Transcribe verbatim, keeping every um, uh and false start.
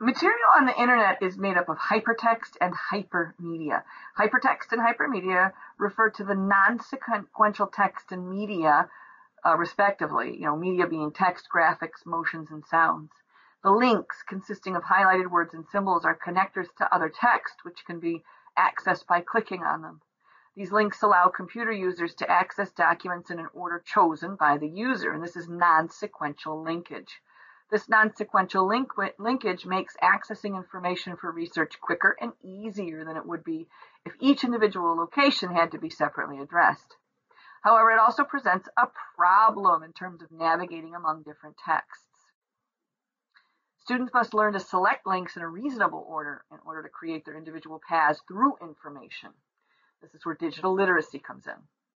Material on the internet is made up of hypertext and hypermedia. Hypertext and hypermedia refer to the non-sequential text and media, uh, respectively, you know, media being text, graphics, motions, and sounds. The links, consisting of highlighted words and symbols, are connectors to other text, which can be accessed by clicking on them. These links allow computer users to access documents in an order chosen by the user, and this is non-sequential linkage. This non-sequential link linkage makes accessing information for research quicker and easier than it would be if each individual location had to be separately addressed. However, it also presents a problem in terms of navigating among different texts. Students must learn to select links in a reasonable order in order to create their individual paths through information. This is where digital literacy comes in.